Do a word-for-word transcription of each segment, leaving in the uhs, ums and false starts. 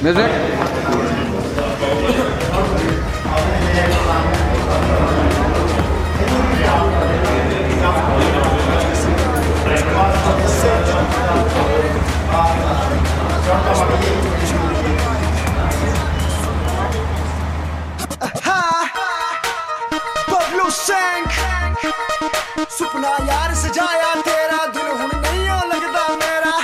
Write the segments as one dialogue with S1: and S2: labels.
S1: सुपना यार सजाया तेरा दिल हुन नहीं हो लगदा मेरा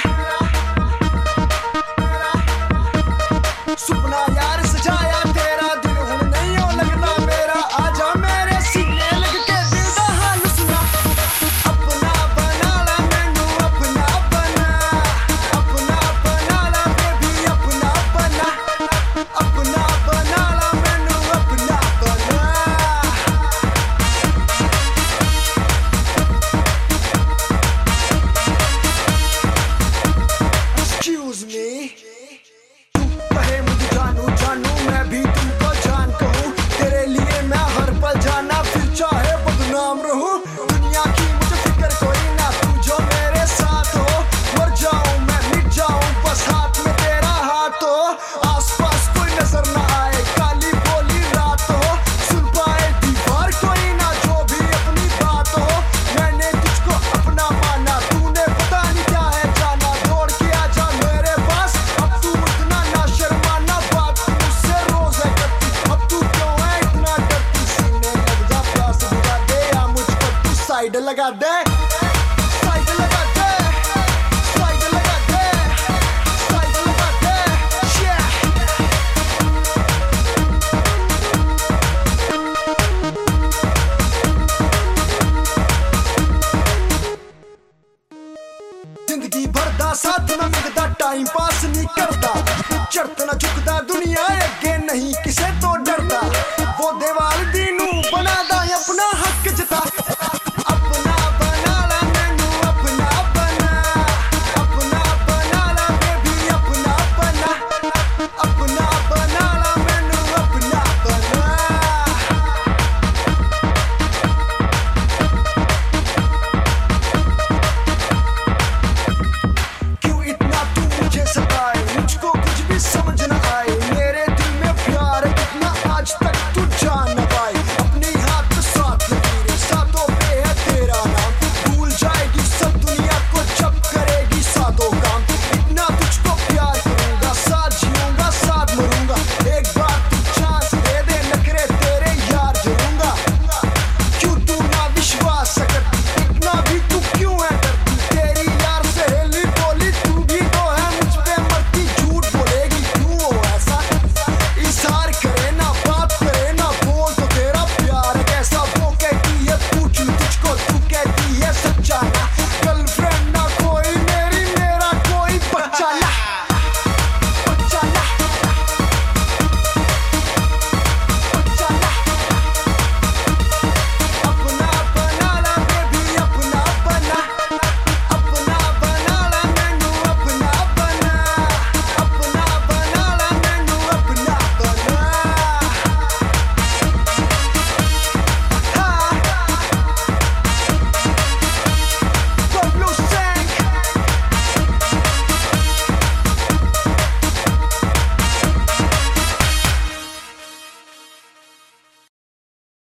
S1: सुपना यार सजाया तेरा दिल हुन नहीं हो लगदा मेरा आजा मेरे सीने लग के दिल दा हाल सुना अपना बना ला मैनू अपना बना अपना बना ला बेबी अपना बना अपना बना ला मैनू अपना बना Excuse me तू कहे मुझे जानू जानू मैं भी तुमको जान कहूँ तेरे लिए मैं हर पल जाना फिर चाहे बदनाम रहूँ दुनिया की मुझे फिक्र कोई ना तू जो मेरे साथ हो मर जाऊँ मैं मिट जाऊँ बस हाथ में तेरा हाथ हो आसपास कोई नजर ना आए काली बोली रात हो सुन पाए दीवार कोई ना जो भी अपनी बात हो मैंने तुझको अपना माना तूने पता नहीं क्या है जाना दौड़ के आजा मेरे पास अब तू इतना ना शर्माना बात मुझसे रोज है करती अब तू क्यों है इतना डरती सीने लग जा प्यास बुझा दे या मुझको तू साइड लगा दे साइड लगा दे साइड लगा दे साइड लगा दे yeah जिंदगी भर दा साथ ना मिलदा टाइम पास नहीं करदा चढ़ता ना झुकदा दुनिया अगे नहीं किसे तो डरदा वो दीवार दीनू बनादा अपना हक जता अपना बना ला मैनू अपना बना अपना बना ला बेबी अपना बना अपना बना ला मैनू अपना बना क्यों इतना तू मुझे सताए मुझको कुछ भी समझ